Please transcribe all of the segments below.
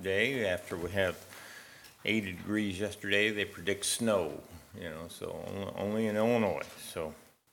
day. After we have 80 degrees yesterday, they predict snow, so only in Illinois. So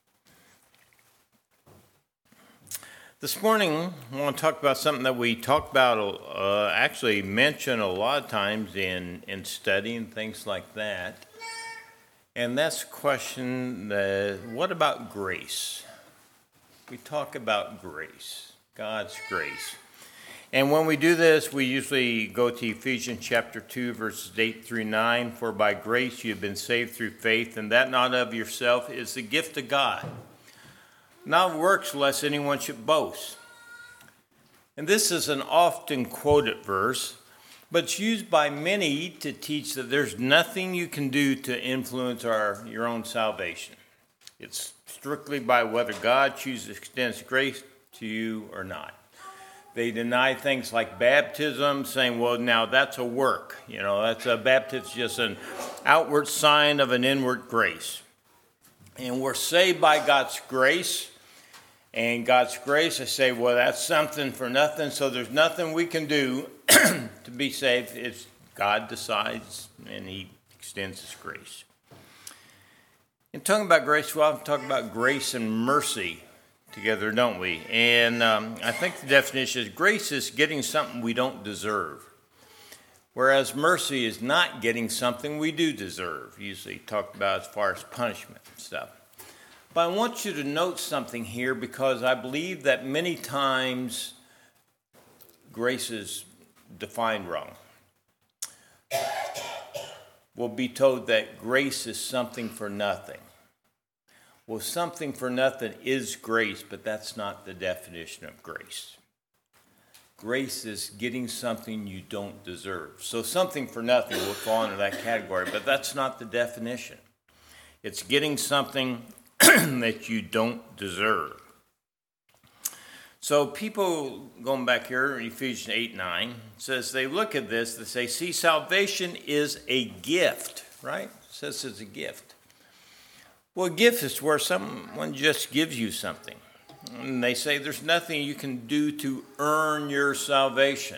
this morning, I want to talk about something that we talk about, actually mention a lot of times in study and things like that. And that's the question, what about grace? We talk about grace, God's grace. And when we do this, we usually go to Ephesians chapter 2, verses 8 through 9. For by grace you have been saved through faith, and that not of yourself is the gift of God, not works lest anyone should boast. And this is an often quoted verse, but it's used by many to teach that there's nothing you can do to influence your own salvation. It's strictly by whether God chooses to extend His grace to you or not. They deny things like baptism, saying, well, now that's a work. That's a baptism, just an outward sign of an inward grace. And we're saved by God's grace. And God's grace, I say, well, that's something for nothing. So there's nothing we can do to be saved. It's God decides, and He extends His grace. In talking about grace, we often talk about grace and mercy together, don't we? And I think the definition is grace is getting something we don't deserve, whereas mercy is not getting something we do deserve, usually talked about as far as punishment and stuff. But I want you to note something here, because I believe that many times grace is defined wrong. We'll be told that grace is something for nothing. Well, something for nothing is grace, but that's not the definition of grace. Grace is getting something you don't deserve. So something for nothing will fall into that category, but that's not the definition. It's getting something that you don't deserve. So people, going back here, Ephesians 8:9, says they look at this, they say, see, salvation is a gift, right? It says it's a gift. Well, a gift is where someone just gives you something. And they say there's nothing you can do to earn your salvation.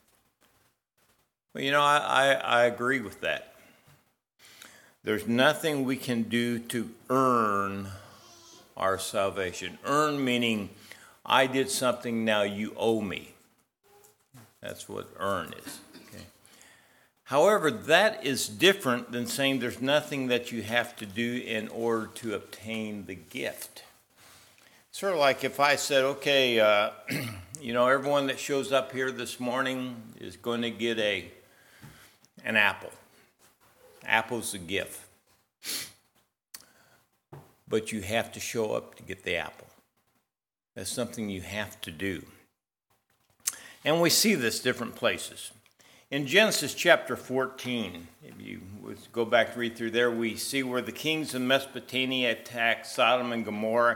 Well, I agree with that. There's nothing we can do to earn our salvation. Earn meaning I did something, now you owe me. That's what earn is. Okay. However, that is different than saying there's nothing that you have to do in order to obtain the gift. Sort of like if I said, okay, everyone that shows up here this morning is going to get an apple. Apple's a gift. But you have to show up to get the apple. That's something you have to do. And we see this different places. In Genesis chapter 14, if you go back and read through there, we see where the kings of Mesopotamia attack Sodom and Gomorrah,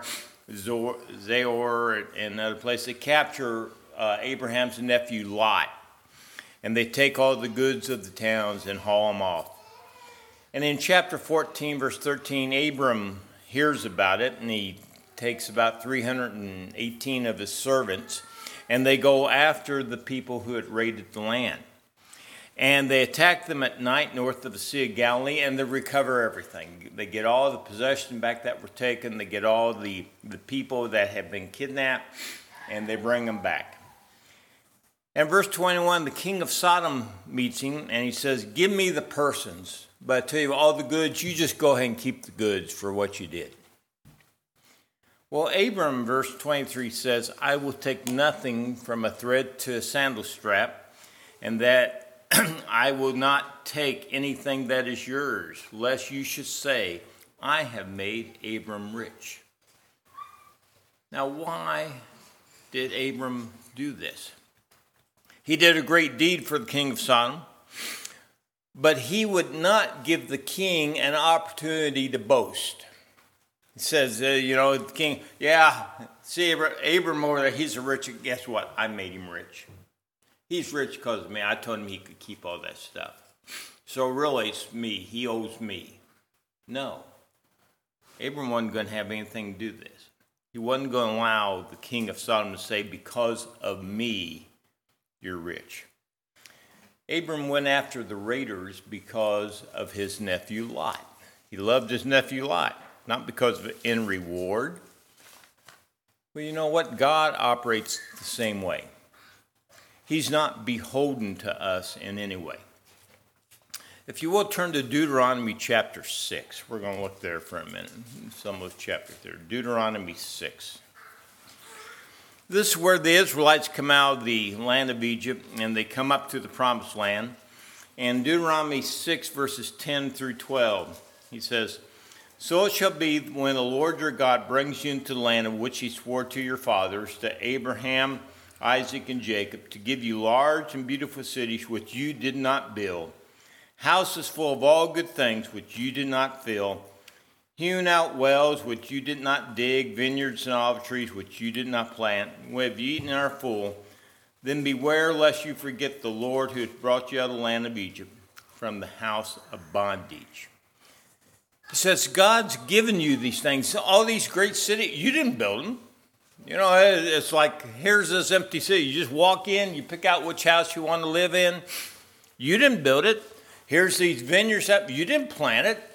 Zoar, and other places. They capture Abraham's nephew Lot, and they take all the goods of the towns and haul them off. And in chapter 14, verse 13, Abram hears about it, and he takes about 318 of his servants, and they go after the people who had raided the land. And they attack them at night north of the Sea of Galilee, and they recover everything. They get all the possession back that were taken. They get all the people that have been kidnapped, and they bring them back. And verse 21, the king of Sodom meets him, and he says, give me the persons, but I tell you, all the goods, you just go ahead and keep the goods for what you did. Well, Abram, verse 23 says, I will take nothing from a thread to a sandal strap, and that I will not take anything that is yours, lest you should say, I have made Abram rich. Now, why did Abram do this? He did a great deed for the king of Sodom, but he would not give the king an opportunity to boast. He says, the king, see Abram over there, he's a rich, guess what? I made him rich. He's rich because of me. I told him he could keep all that stuff. So really, it's me. He owes me. No. Abram wasn't going to have anything to do with this. He wasn't going to allow the king of Sodom to say, because of me, you're rich. Abram went after the raiders because of his nephew Lot. He loved his nephew Lot, not because of in reward. Well, you know what? God operates the same way. He's not beholden to us in any way. If you will, turn to Deuteronomy chapter 6. We're going to look there for a minute. Some of those chapters there. Deuteronomy 6. This is where the Israelites come out of the land of Egypt and they come up to the promised land. And Deuteronomy 6 verses 10 through 12, he says, "So it shall be when the Lord your God brings you into the land of which he swore to your fathers, to Abraham, Isaac, and Jacob, to give you large and beautiful cities which you did not build, houses full of all good things which you did not fill, hewn out wells which you did not dig, vineyards and olive trees which you did not plant, when have you eaten and are full, then beware lest you forget the Lord who has brought you out of the land of Egypt, from the house of bondage." He says, God's given you these things, all these great cities. You didn't build them. You know, it's like, here's this empty city. You just walk in, you pick out which house you want to live in. You didn't build it. Here's these vineyards up. You didn't plant it.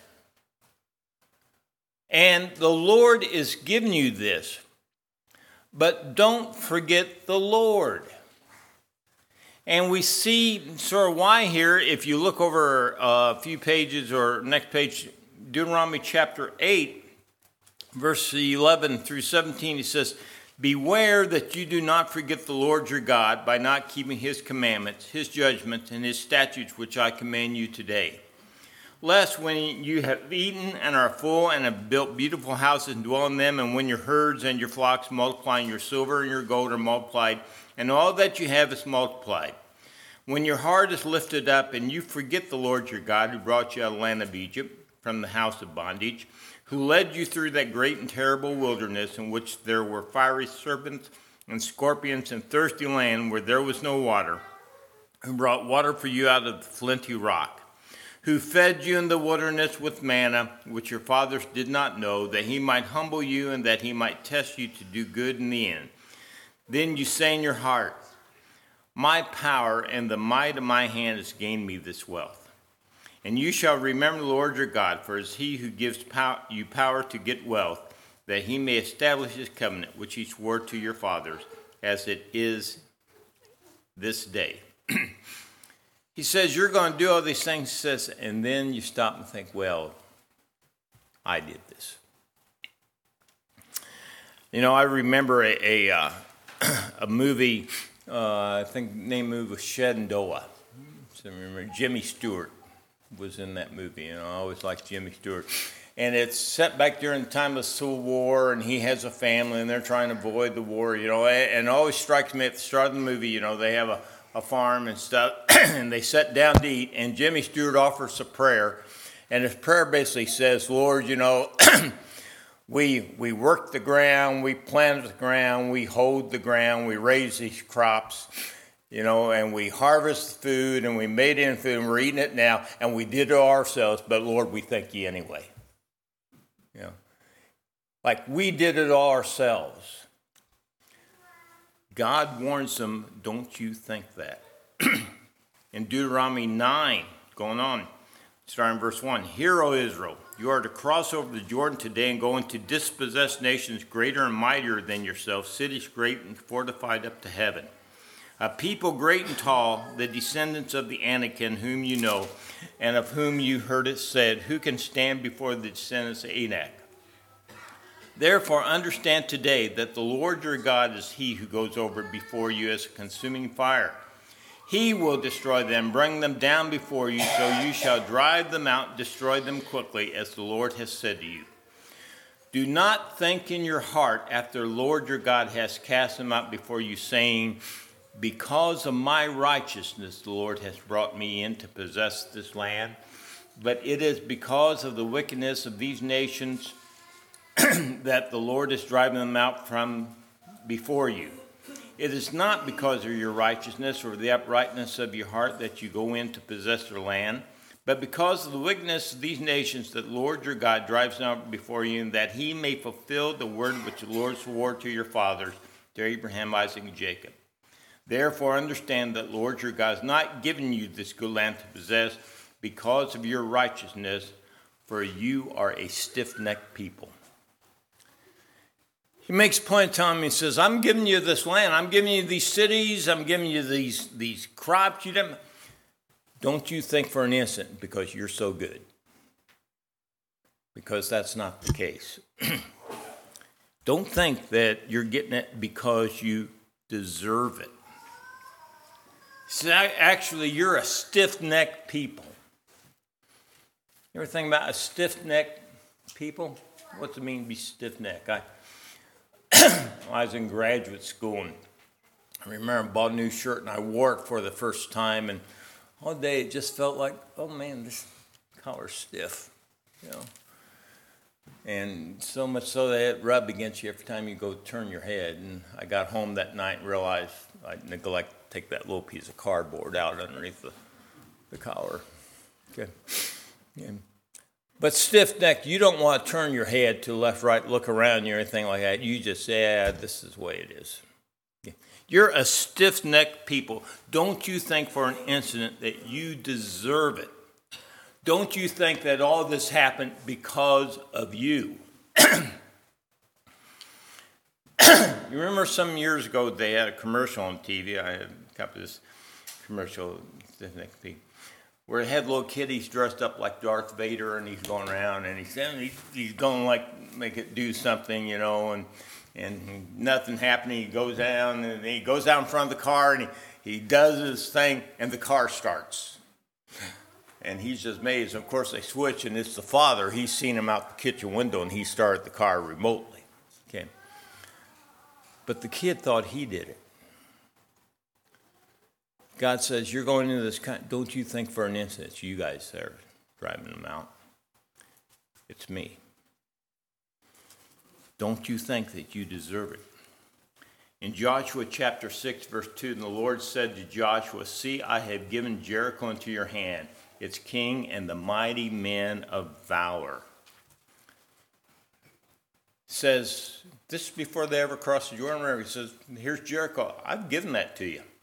And the Lord is giving you this. But don't forget the Lord. And we see sort of why here, if you look over a few pages or next page, Deuteronomy chapter 8, verse 11 through 17, he says, "Beware that you do not forget the Lord your God by not keeping his commandments, his judgments, and his statutes which I command you today. Lest when you have eaten and are full and have built beautiful houses and dwell in them, and when your herds and your flocks multiply and your silver and your gold are multiplied, and all that you have is multiplied, when your heart is lifted up and you forget the Lord your God who brought you out of the land of Egypt from the house of bondage, who led you through that great and terrible wilderness in which there were fiery serpents and scorpions and thirsty land where there was no water, who brought water for you out of the flinty rock, who fed you in the wilderness with manna, which your fathers did not know, that he might humble you and that he might test you to do good in the end. Then you say in your heart, my power and the might of my hand has gained me this wealth. And you shall remember the Lord your God, for it is he who gives you power to get wealth, that he may establish his covenant, which he swore to your fathers, as it is this day." He says, you're going to do all these things, he says, and then you stop and think, well, I did this. You know, I remember a movie, I think the name of the movie was Shenandoah. So I remember Jimmy Stewart was in that movie, and I always liked Jimmy Stewart. And it's set back during the time of the Civil War, and he has a family, and they're trying to avoid the war, you know. And it always strikes me at the start of the movie, you know, they have a farm and stuff, and they sit down to eat, and Jimmy Stewart offers a prayer. And his prayer basically says, Lord, you know, we work the ground, we plant the ground, we hold the ground, we raise these crops, you know, and we harvest food, and we made it in food, and we're eating it now, and we did it ourselves, but Lord, we thank you anyway. You know, like we did it all ourselves. God warns them, don't you think that. In Deuteronomy 9, going on, starting in verse 1, "Hear, O Israel, you are to cross over the Jordan today and go into dispossess nations greater and mightier than yourself, cities great and fortified up to heaven. A people great and tall, the descendants of the Anakim, whom you know, and of whom you heard it said, who can stand before the descendants of Anak? Therefore understand today that the Lord your God is he who goes over before you as a consuming fire. He will destroy them, bring them down before you, so you shall drive them out, destroy them quickly, as the Lord has said to you. Do not think in your heart after the Lord your God has cast them out before you, saying, because of my righteousness the Lord has brought me in to possess this land. But it is because of the wickedness of these nations that the Lord is driving them out from before you. It is not because of your righteousness or the uprightness of your heart that you go in to possess their land, but because of the wickedness of these nations that the Lord your God drives them out before you, and that he may fulfill the word which the Lord swore to your fathers, to Abraham, Isaac, and Jacob. Therefore understand that Lord your God has not given you this good land to possess because of your righteousness, for you are a stiff-necked people. He makes a point telling me, he says, I'm giving you this land, I'm giving you these cities, I'm giving you these crops. Don't you think for an instant because you're so good. Because that's not the case. Don't think that you're getting it because you deserve it. So actually, you're a stiff-necked people. You ever think about a stiff-necked people? What's it mean to be stiff-necked? I was in graduate school, and I remember I bought a new shirt, and I wore it for the first time, and all day it just felt like, oh man, this collar's stiff, And so much so that it rubbed against you every time you go turn your head. And I got home that night and realized I neglected to take that little piece of cardboard out underneath the collar. Okay. Yeah. But stiff-necked, you don't want to turn your head to the left, right, look around you or anything like that. You just say, this is the way it is. Yeah. You're a stiff-necked people. Don't you think for an instant that you deserve it. Don't you think that all this happened because of you? You remember some years ago they had a commercial on TV. I had a couple of this commercial where it had little kiddies dressed up like Darth Vader, and he's going around and he's going like make it do something, and nothing happening. He goes down and he goes out in front of the car and he does his thing and the car starts. And he's just amazed. Of course, they switch, and it's the father. He's seen him out the kitchen window, and he started the car remotely. Okay. But the kid thought he did it. God says, you're going into this don't you think for an instant it's you guys that are driving them out. It's me. Don't you think that you deserve it? In Joshua chapter 6, verse 2, and the Lord said to Joshua, see, I have given Jericho into your hand, its king and the mighty men of valor. Says, this is before they ever crossed the Jordan River. He says, here's Jericho. I've given that to you.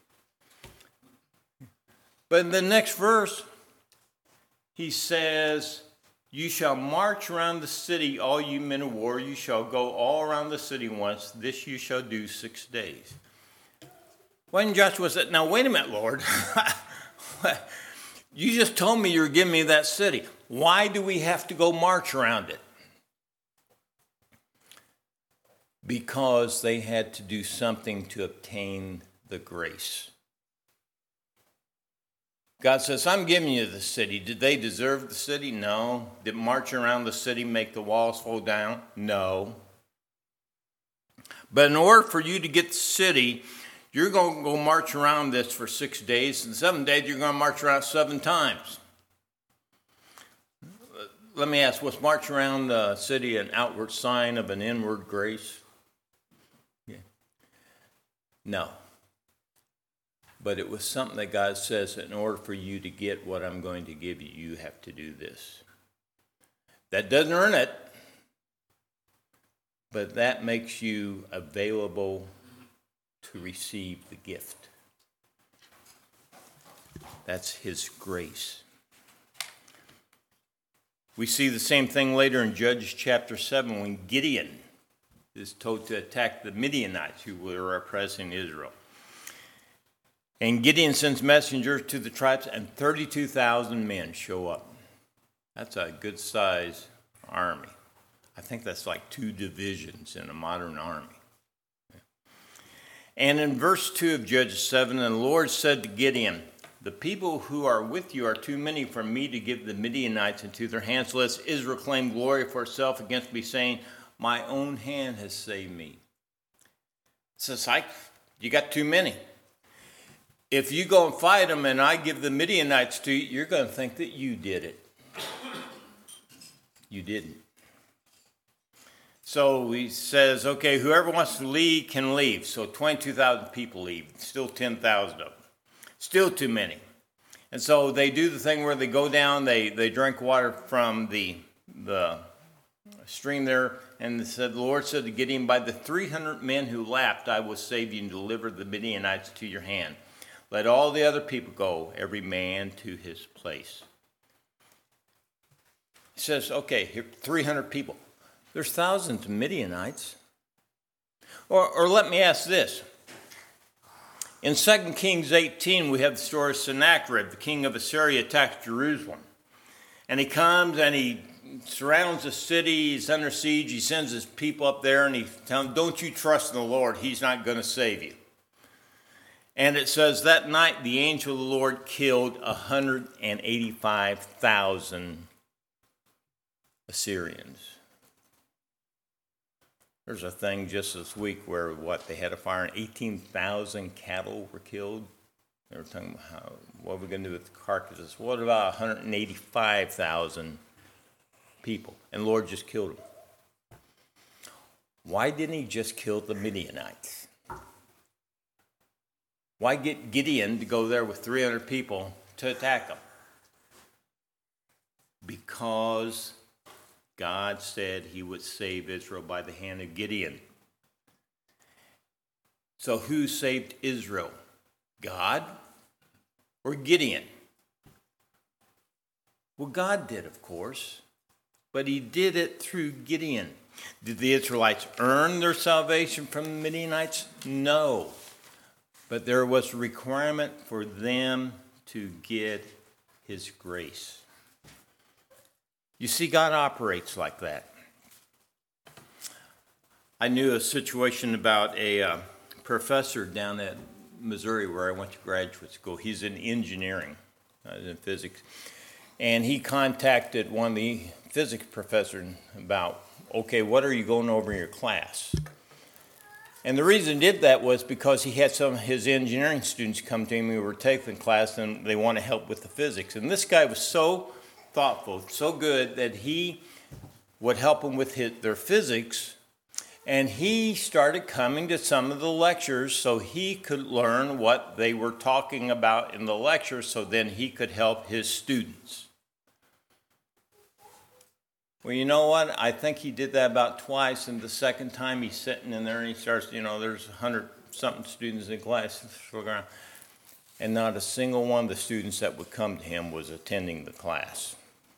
But in the next verse, he says, you shall march around the city, all you men of war. You shall go all around the city once. This you shall do 6 days. When Joshua said, now wait a minute, Lord. You just told me you were giving me that city. Why do we have to go march around it? Because they had to do something to obtain the grace. God says, I'm giving you the city. Did they deserve the city? No. Did marching around the city make the walls fall down? No. But in order for you to get the city, you're going to go march around this for 6 days, and 7 days you're going to march around 7 times. Let me ask, was march around the city an outward sign of an inward grace? Yeah. No. But it was something that God says, in order for you to get what I'm going to give you, you have to do this. That doesn't earn it, but that makes you available to receive the gift. That's his grace. We see the same thing later in Judges chapter 7 when Gideon is told to attack the Midianites who were oppressing Israel. And Gideon sends messengers to the tribes, and 32,000 men show up. That's a good-sized army. I think that's like 2 divisions in a modern army. And in verse 2 of Judges 7, and the Lord said to Gideon, the people who are with you are too many for me to give the Midianites into their hands, lest Israel claim glory for itself against me, saying, my own hand has saved me. It says, you got too many. If you go and fight them and I give the Midianites to you, you're going to think that you did it. You didn't. So he says, okay, whoever wants to leave can leave. So 22,000 people leave. Still 10,000 of them. Still too many. And so they do the thing where they go down, they drink water from the stream there, and the Lord said to Gideon, by the 300 men who lapped, I will save you and deliver the Midianites to your hand. Let all the other people go, every man to his place. He says, okay, here 300 people. There's thousands of Midianites. Or let me ask this. In 2 Kings 18, we have the story of Sennacherib, the king of Assyria, attacks Jerusalem. And he comes and he surrounds the city. He's under siege. He sends his people up there and he tells them, don't you trust in the Lord. He's not going to save you. And it says that night the angel of the Lord killed 185,000 Assyrians. There's a thing just this week where they had a fire and 18,000 cattle were killed. They were talking about what are we going to do with the carcasses? What about 185,000 people? And the Lord just killed them. Why didn't he just kill the Midianites? Why get Gideon to go there with 300 people to attack them? Because God said he would save Israel by the hand of Gideon. So who saved Israel? God or Gideon? Well, God did, of course, but he did it through Gideon. Did the Israelites earn their salvation from the Midianites? No. But there was a requirement for them to get his grace. You see, God operates like that. I knew a situation about a professor down at Missouri where I went to graduate school. He's in engineering, in physics. And he contacted one of the physics professors about, okay, what are you going over in your class? And the reason he did that was because he had some of his engineering students come to him who were taking the class and they want to help with the physics. And this guy was so thoughtful, so good that he would help them with their physics. And he started coming to some of the lectures so he could learn what they were talking about in the lecture so then he could help his students. Well, you know what? I think he did that about twice, and the second time he's sitting in there and he starts, there's 100-something students in class, and not a single one of the students that would come to him was attending the class.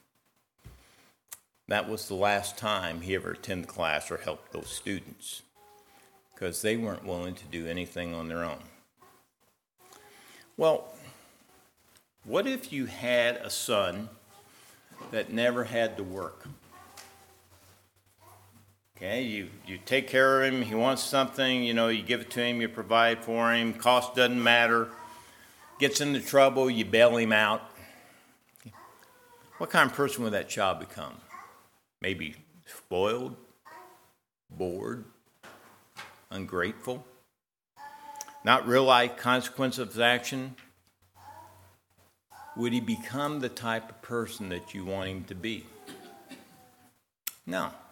That was the last time he ever attended class or helped those students, because they weren't willing to do anything on their own. Well, what if you had a son that never had to work? Okay, you take care of him, he wants something, you give it to him, you provide for him, cost doesn't matter, gets into trouble, you bail him out. What kind of person would that child become? Maybe spoiled, bored, ungrateful, not realize consequence of his action? Would he become the type of person that you want him to be? No.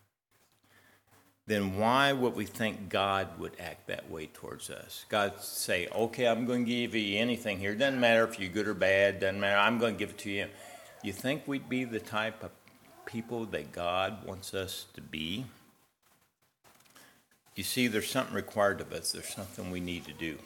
Then why would we think God would act that way towards us? God say, okay, I'm going to give you anything here. It doesn't matter if you're good or bad. Doesn't matter. I'm going to give it to you. You think we'd be the type of people that God wants us to be? You see, there's something required of us. There's something we need to do.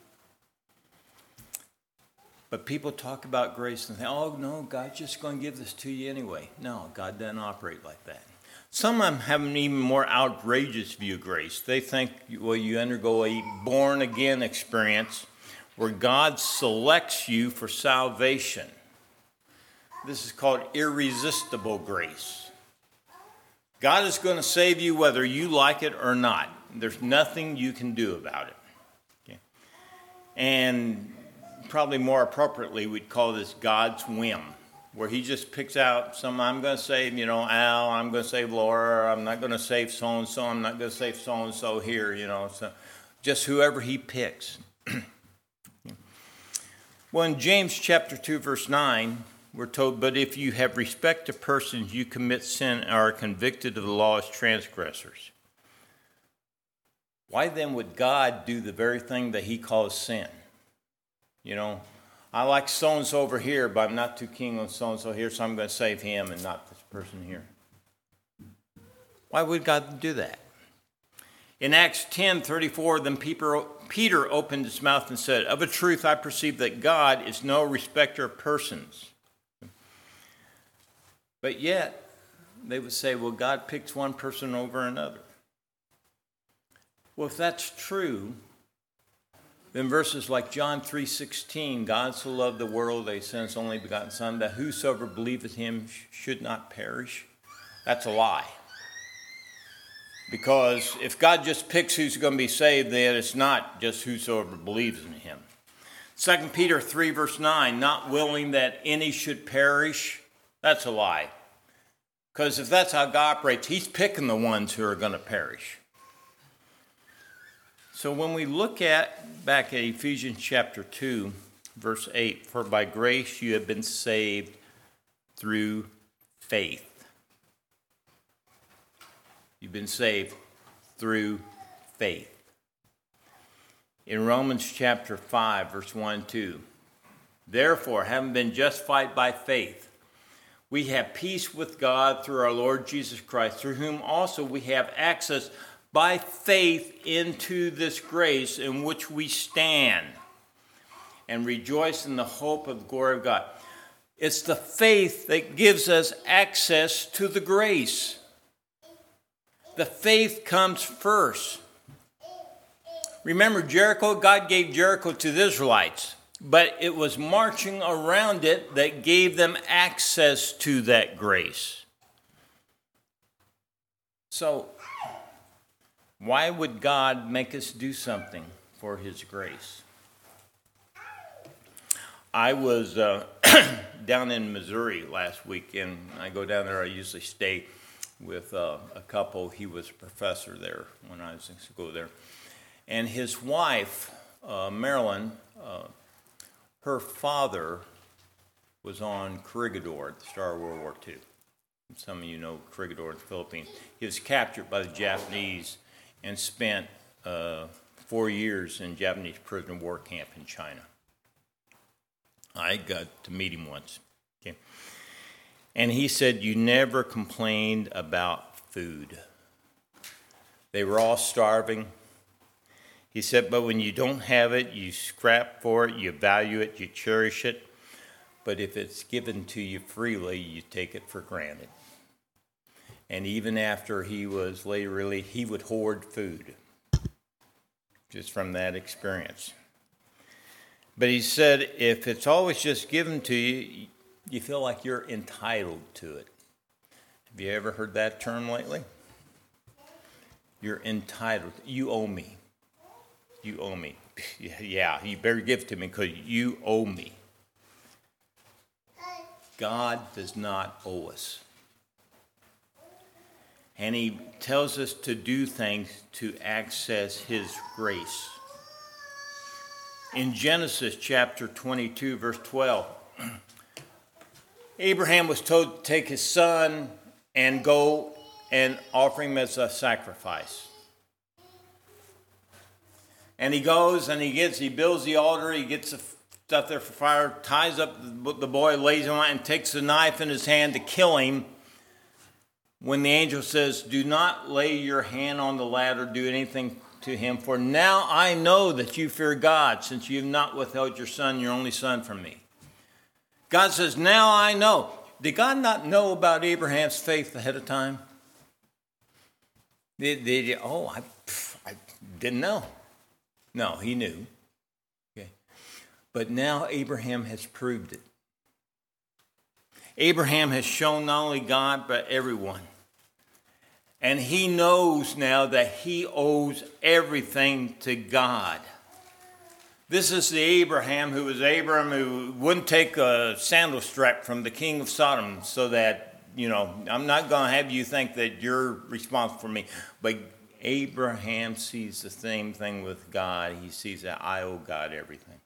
But people talk about grace and think, oh, no, God's just going to give this to you anyway. No, God doesn't operate like that. Some of them have an even more outrageous view of grace. They think, well, you undergo a born-again experience where God selects you for salvation. This is called irresistible grace. God is going to save you whether you like it or not. There's nothing you can do about it. Okay? And probably more appropriately, we'd call this God's whim, where he just picks out some, I'm going to save, Al, I'm going to save Laura, I'm not going to save so-and-so, I'm not going to save so-and-so here, so just whoever he picks. Well, in James chapter 2, verse 9, we're told, but if you have respect to persons, you commit sin and are convicted of the law as transgressors. Why then would God do the very thing that he calls sin? I like so-and-so over here, but I'm not too keen on so-and-so here, so I'm going to save him and not this person here. Why would God do that? In Acts 10:34, then Peter opened his mouth and said, "Of a truth I perceive that God is no respecter of persons." But yet, they would say, well, God picks one person over another. Well, if that's true, then verses like John 3:16, God so loved the world that he sent his only begotten Son, that whosoever believeth him should not perish, that's a lie. Because if God just picks who's going to be saved, then it's not just whosoever believes in him. 2 Peter 3 verse 9, not willing that any should perish, that's a lie. Because if that's how God operates, he's picking the ones who are going to perish. So when we look back at Ephesians chapter 2, verse 8, for by grace you have been saved through faith. You've been saved through faith. In Romans chapter 5, verse 1 and 2, therefore, having been justified by faith, we have peace with God through our Lord Jesus Christ, through whom also we have access by faith into this grace in which we stand and rejoice in the hope of the glory of God. It's the faith that gives us access to the grace. The faith comes first. Remember Jericho? God gave Jericho to the Israelites, but it was marching around it that gave them access to that grace. So, why would God make us do something for his grace? I was down in Missouri last week, and I go down there. I usually stay with a couple. He was a professor there when I was in school there. And his wife, Marilyn, her father was on Corregidor at the start of World War II. Some of you know Corregidor in the Philippines. He was captured by the Japanese and spent 4 years in Japanese prisoner of war camp in China. I got to meet him once. Okay. And he said, you never complained about food. They were all starving. He said, but when you don't have it, you scrap for it, you value it, you cherish it. But if it's given to you freely, you take it for granted. And even after he was later released, he would hoard food, just from that experience. But he said, if it's always just given to you, you feel like you're entitled to it. Have you ever heard that term lately? You're entitled. You owe me. You owe me. Yeah, you better give it to me because you owe me. God does not owe us. And he tells us to do things to access his grace. In Genesis chapter 22, verse 12, Abraham was told to take his son and go and offer him as a sacrifice. And he goes and he builds the altar, he gets the stuff there for fire, ties up the boy, lays him on, and takes a knife in his hand to kill him. When the angel says, do not lay your hand on the lad or do anything to him, for now I know that you fear God, since you have not withheld your son, your only son, from me. God says, now I know. Did God not know about Abraham's faith ahead of time? I didn't know. No, he knew. Okay. But now Abraham has proved it. Abraham has shown not only God, but everyone. And he knows now that he owes everything to God. This is the Abraham who wouldn't take a sandal strap from the king of Sodom so that, I'm not going to have you think that you're responsible for me. But Abraham sees the same thing with God. He sees that I owe God everything.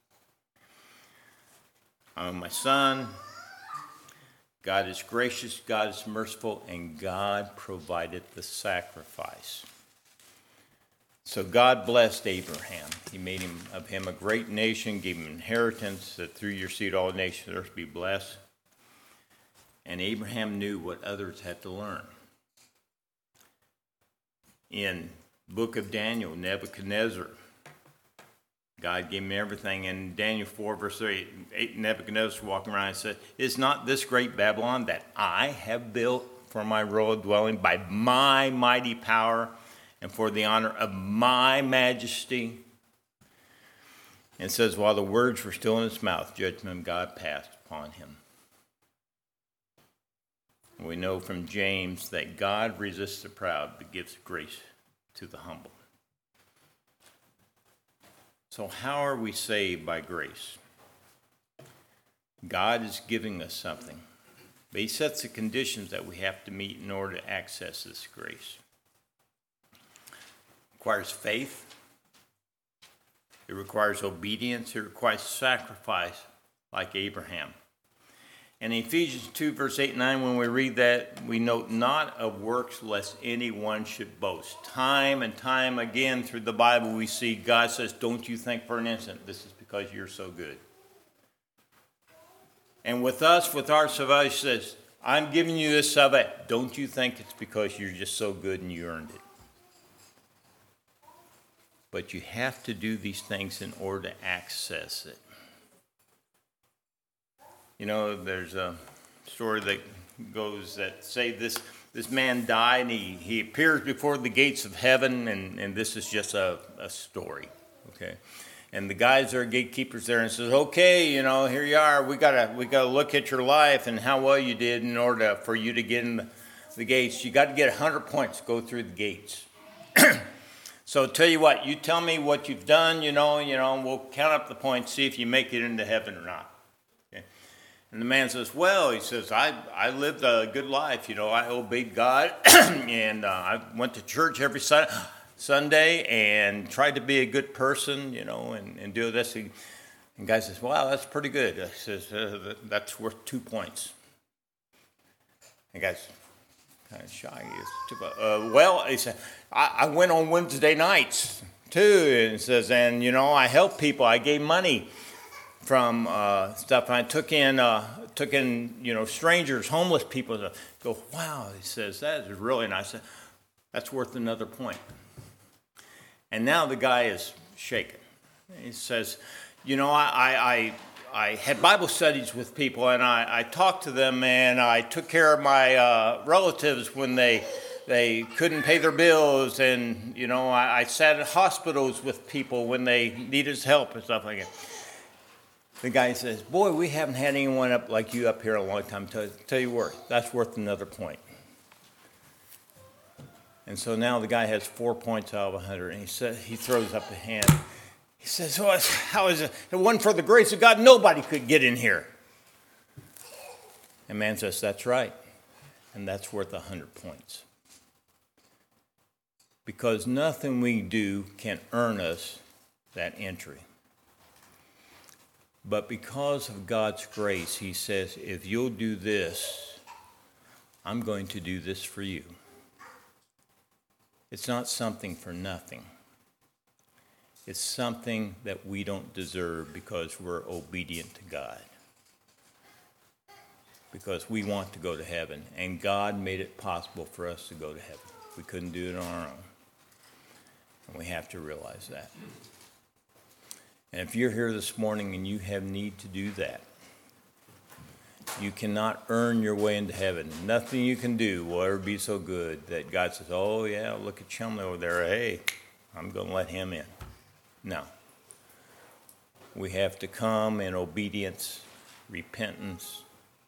I owe my son. God is gracious, God is merciful, and God provided the sacrifice. So God blessed Abraham. He made of him a great nation, gave him inheritance, that through your seed all nations of the earth be blessed. And Abraham knew what others had to learn. in book of Daniel, Nebuchadnezzar. God gave him everything. In Daniel 4, verse 8, Nebuchadnezzar walking around and said, "Is not this great Babylon that I have built for my royal dwelling by my mighty power and for the honor of my majesty?" And it says, while the words were still in his mouth, judgment of God passed upon him. We know from James that God resists the proud but gives grace to the humble. So how are we saved by grace? God is giving us something, but he sets the conditions that we have to meet in order to access this grace. It requires faith. It requires obedience. It requires sacrifice like Abraham. In Ephesians 2, verse 8 and 9, when we read that, we note not of works lest anyone should boast. Time and time again through the Bible we see God says, don't you think for an instant this is because you're so good. And with us, with our salvation, says, I'm giving you this salvation. Don't you think it's because you're just so good and you earned it. But you have to do these things in order to access it. You know, there's a story that goes that say this man died and he appears before the gates of heaven, and this is just a story, okay? And the guys that are gatekeepers there and says, okay, you know, here you are. We gotta look at your life and how well you did in order for you to get in the gates. You got to get 100 points to go through the gates. So tell you what, you tell me what you've done, you know, and we'll count up the points, see if you make it into heaven or not. Okay? And the man says, well, he says, I lived a good life, you know, I obeyed God, and I went to church every Sunday and tried to be a good person, you know, and do this. And the guy says, wow, that's pretty good. He says, that's worth 2 points. And the guy's kind of shy. Well, he said, I went on Wednesday nights too, and he says, and you know, I helped people. I gave money from stuff. And I took in, you know, strangers, homeless people. To go, wow. He says, that is really nice. That's worth another point. And now the guy is shaken. He says, you know, I had Bible studies with people, and I talked to them, and I took care of my relatives when they couldn't pay their bills, and, you know, I sat at hospitals with people when they needed help and stuff like that. The guy says, boy, we haven't had anyone up like you up here a long time. Tell you what, that's worth another point. And so now the guy has 4 points out of 100, and he throws up a hand. He says, oh, how is it? If it wasn't for the grace of God, nobody could get in here. And man says, that's right. And that's worth 100 points. Because nothing we do can earn us that entry. But because of God's grace, he says, if you'll do this, I'm going to do this for you. It's not something for nothing. It's something that we don't deserve because we're obedient to God. Because we want to go to heaven. And God made it possible for us to go to heaven. We couldn't do it on our own. And we have to realize that. And if you're here this morning and you have need to do that, you cannot earn your way into heaven. Nothing you can do will ever be so good that God says, oh yeah, look at Chumley over there. Hey, I'm going to let him in. No. We have to come in obedience, repentance,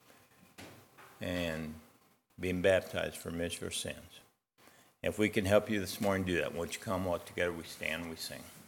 and being baptized for remission of sins. If we can help you this morning do that, won't you come all together, we stand and we sing.